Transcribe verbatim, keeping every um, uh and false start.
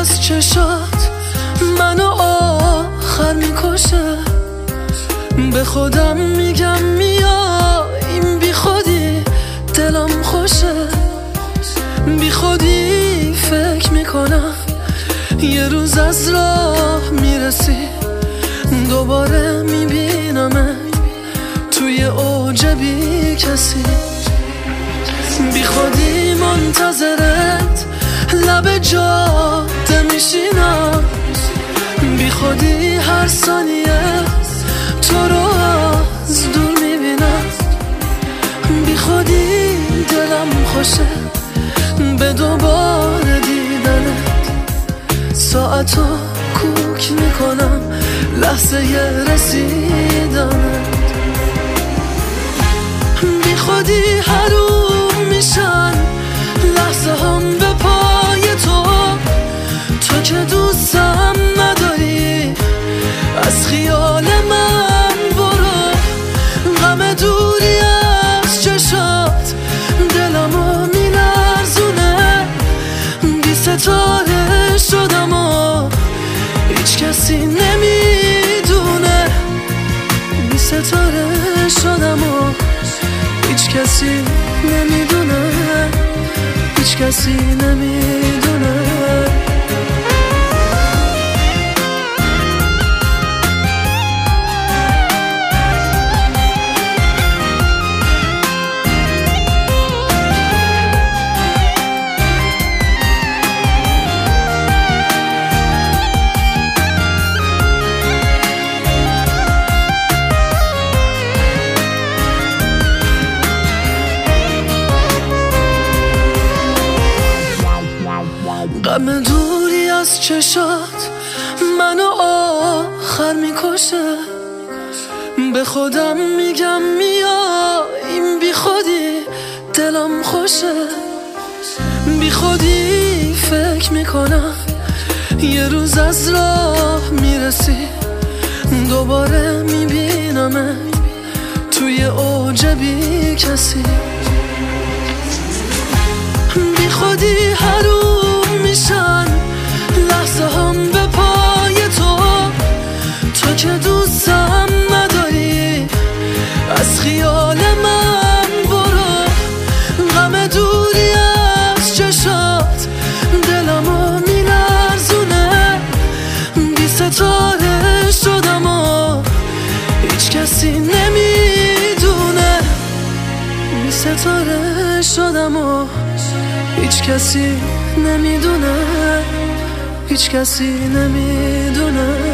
از چشات منو آخر میکشه. به خودم میگم میا این بی خودی دلم خوشه. بی خودی فکر میکنم یه روز از راه میرسی دوباره میبینمت توی اوج بی کسی. بی خودی منتظرت لب جاده میشینم. بی خودی هر ثانیه تو رو از دور میبینم. بی خودی دلم خوشه به دوباره دیدنت. ساعتو کوک میکنم لحظه ی رسیدنت. بی خودی حروم میشن لحظه هم به پای تو. تو که دوستم نداری از خیال من برو. غم دوری از چشات دلمو میلرزونه. بی ستاره شدم و هیچ کسی نمیدونه. بی ستاره شدم و هیچ کسی نمیدونه. هیچ کسی نمیدونه. غم دوری از چشات منو آخر میکشه. به خودم میگم میا این بی خودی دلم خوشه. بی خودی فکر میکنم یه روز از راه میرسی دوباره میبینمت توی اوج بی کسی. بی خودی حروم میشن لحظه هم به پای تو. تو که دوستم نداری از خیال من برو. غم دوری از چشات دلمو میلرزونه. بی ستاره شدم و هیچ کسی نمیدونه. بی ستاره شدم و هیچ کسی نمیدونه. هیچ کسی نمیدونه.